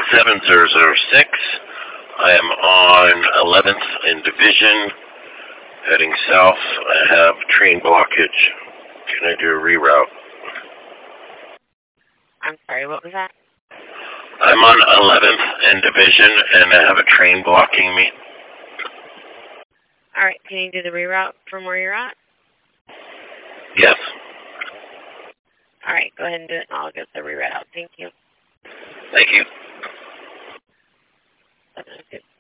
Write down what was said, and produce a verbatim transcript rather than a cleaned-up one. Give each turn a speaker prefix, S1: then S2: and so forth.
S1: seven zero zero six. I am on eleventh in Division, heading south. I have train blockage. Can I do a reroute?
S2: I'm sorry, what was that?
S1: I'm on eleventh in Division, and I have a train blocking me.
S2: All right, can you do the reroute from where you're at?
S1: Yes.
S2: All right, go ahead and do it, and I'll get the reroute. Thank you.
S1: Thank you.
S2: seven oh two.